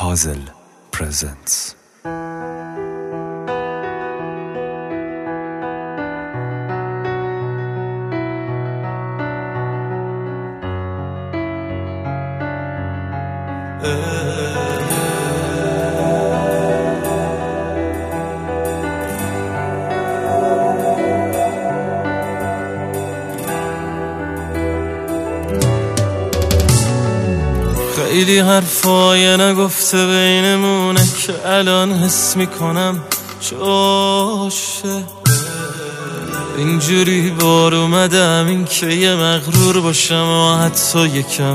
Hazel presents. خیلی حرفای نگفته بینمونه که الان حس میکنم جاشه. اینجوری بار اومدم این که یه مغرور باشم و حتی یکم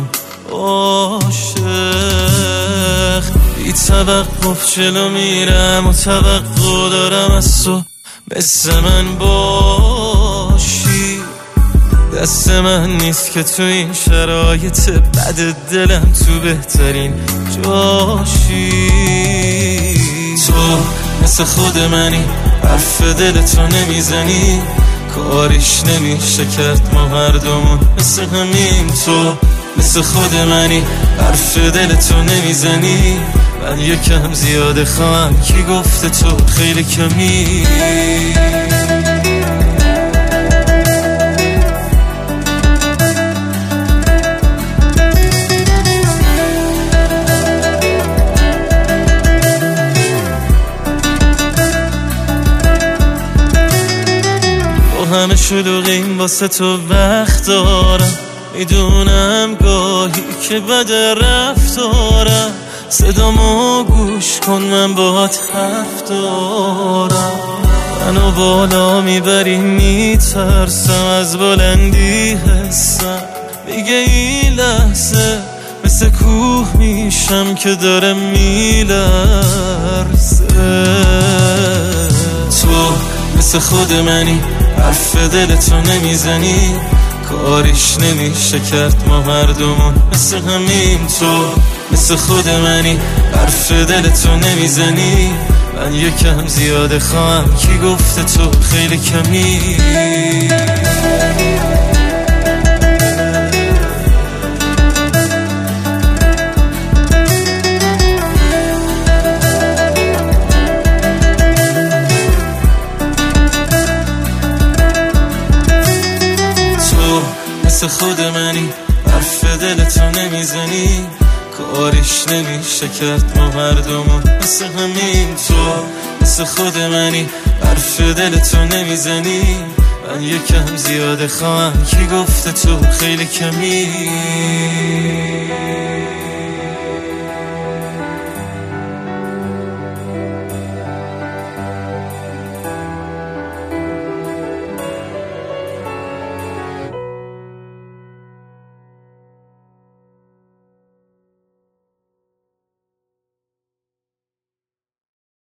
عاشق. بی توقف جلو میرم و توقع دارم از تو مثل من باشی. دست من نیست که تو این شرایط بد دلم تو بهترین جاشی. تو مثل خود منی، حرف دلتو نمیزنی، کاریش نمیشه کرد ما هر دومون مثل همین. تو مثل خود منی، حرف دلتو نمیزنی، من یکم زیاده خواهم. کی گفته تو خیلی کمی؟ همه شلوغیم واسه تو وقت دارم، میدونم گاهی که بد رفتارم. صدامو گوش کن من باهات حرف دارم. منو بالا میبری میترسم از بلندی حسم، میگه این لحظه مثل کوه میشم که داره میلرزه. تو مثل خود منی، حرف دلتو نمیزنی، کاریش نمیشه کرد ما هر دومون مثل همین. تو مثل خود منی، حرف دلتو نمیزنی، من یکم زیاده خواهم. کی گفته تو خیلی کمی؟ مثل خود منی، حرف دلتو نمیزنی، کاریش نمیشه کرد ما هر دومون مثل همین. تو مثل خود منی، حرف دلتو نمیزنی، من یکم زیاده خواهم. کی گفته تو خیلی کمی؟